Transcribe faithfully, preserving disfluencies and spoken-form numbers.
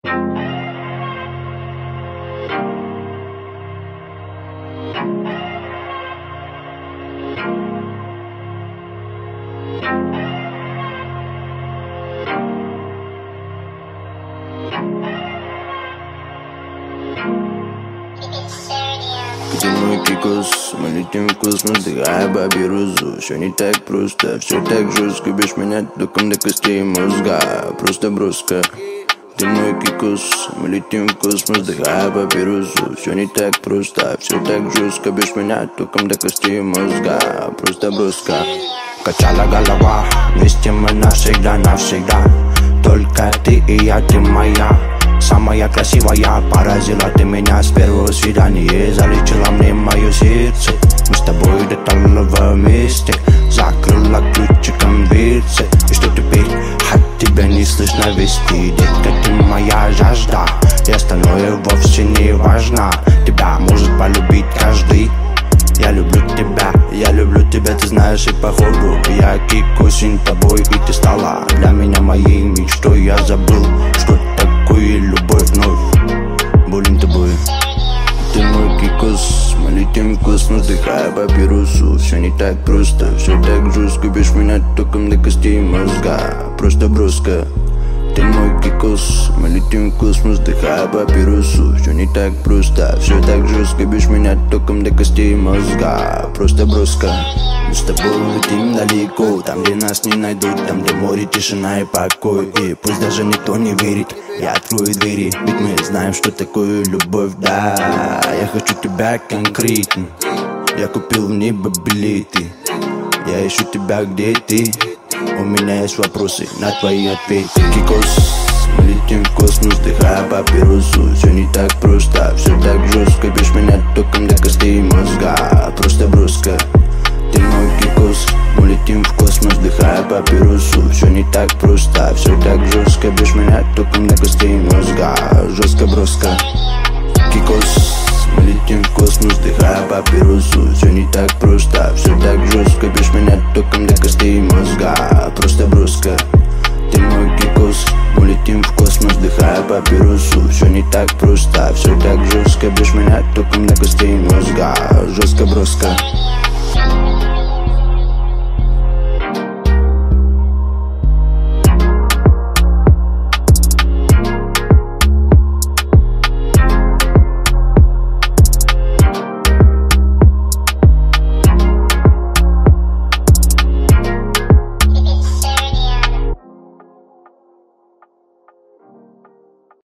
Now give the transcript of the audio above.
Где мой кикос? Мы летим в космос, дыхая бабирузу. Все не так просто, все так жестко. Бишь меня током до костей мозга. Просто броско. Ты мой кикос, мы летим в космос, дыхая бабирузу. Все не так просто, все так жестко. Бишь меня током до костей мозга. Просто броско. Качала голова, вместе мы навсегда, навсегда. Только ты и я, ты моя. Самая красивая, поразила ты меня с первого свидания. Залечила мне мое сердце. Мы с тобой до талого вместе. Закрыла ключиком дверцы. И что теперь? От тебя не слышно вести. Детка, ты моя жажда. И остальное вовсе не важно. Тебя может полюбить каждый. Я люблю тебя, я люблю тебя, ты знаешь, и походу я кикосин тобой, и ты стала для меня моей мечтой. Я забыл, что такое любовь вновь, болен тобой. Ты мой кикос, мы летим в космос, дыхая папирусу. Все не так просто, все так жестко. Бишь меня током до костей мозга. Просто броско. Ты мой кикос, мы летим в космос, дыхая папирусу. Все не так просто, все так жестко. Бишь меня током до костей мозга. Просто броско. Мы с тобой летим далеко, там, где нас не найдут, там, где море, тишина и покой. И пусть даже никто не верит, я открою двери, ведь мы знаем, что такое любовь, да. Я хочу тебя конкретно, я купил в небо билеты. Я ищу тебя, где ты. У меня есть вопросы на твои ответы. Кикос, мы летим в космос, дыхая папирусу. Все не так просто, все так жестко. Бишь меня током до костей мозга. Просто броско. Ты мой кикос, мы летим в космос, дыхая папирусу. Все не так просто, все так жестко. Бишь меня током до костей мозга. Жестко броско. Кикос, мы летим в космос, дыхая папирусу. Все не так просто, все так жестко. Бишь меня током до костей мозга. Просто броско. Ты мой кикос, мы летим в космос, дыхая папирусу. Все не так просто, все так жестко. Бишь меня током до костей мозга. Жестко броско.